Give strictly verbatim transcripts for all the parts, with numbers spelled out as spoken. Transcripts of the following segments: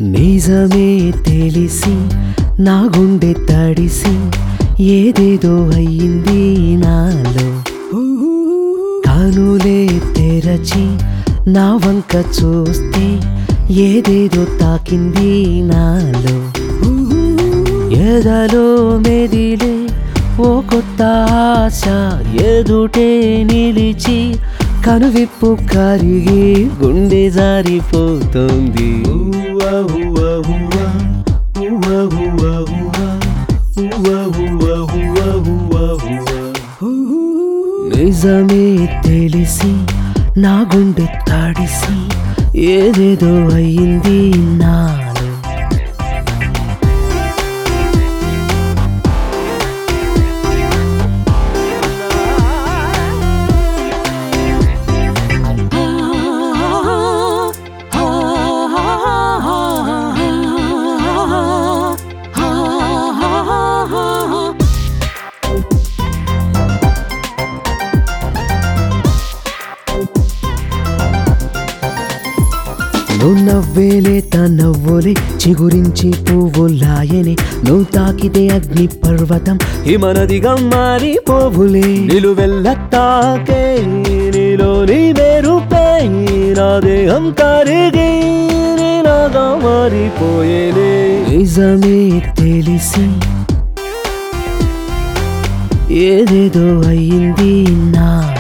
నిజమే తెలిసి నా గుండె తడిసి ఏదేదో అయ్యింది నాలో. కనులే తెరచి నా వంక చూస్తే ఏదేదో తాకింది నాలో. ఎదలో మెదిలే ఓ కొత్త ఆశ ఎదుటే నిలిచి కనువిప్పు కరిగి గుండె జారిపోతుంది. నిజమే తెలిసి నా గుండె తడిసి ఏదేదో అయ్యింది నాలో. నువ్వు నవ్వేలే తనవ్వులే చిగురించి పువ్వులాయనే. నువ్వు తాకితే అగ్ని పర్వతం హిమనదిగా మారిపోవులే. నిలువెల్ల తాకే నీలోని మెరుపే నా దేహం కరిగి నీలాగా మారిపోయేనే. నిజమే తెలిసి ఏదేదో అయ్యింది నాలో.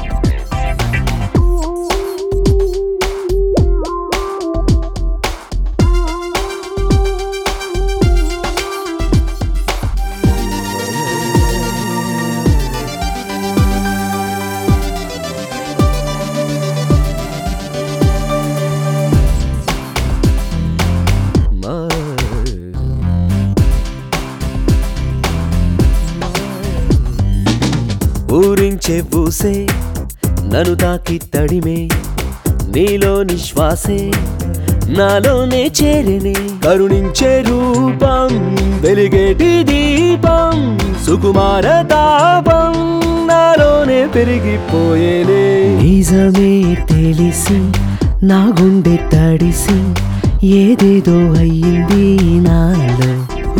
ఊరించే పూసే నన్ను తాకి తడిమే నీలో నిశ్వాసే నాలోనే చేరనే. కరుణించే రూపం వెలిగేటి దీపం సుకుమార తాపం నాలోనే పెరిగిపోయేనే. నిజమే తెలిసి నా గుండె తడిసి ఏదేదో అయ్యింది నాలో.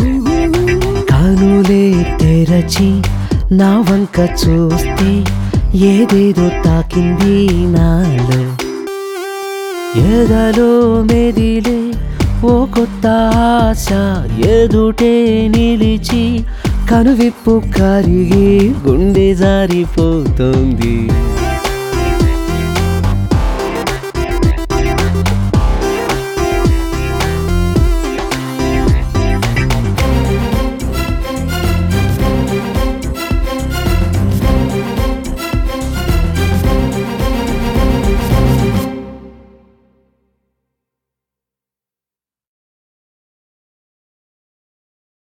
కనులే తెరచి నా వంక చూస్తే ఏదేదో తాకింది నాలో. ఎదలో మెదిలే ఓ కొత్త ఆశ ఎదుటే నిలిచి కనువిప్పు కరిగి గుండె జారిపోతుంది.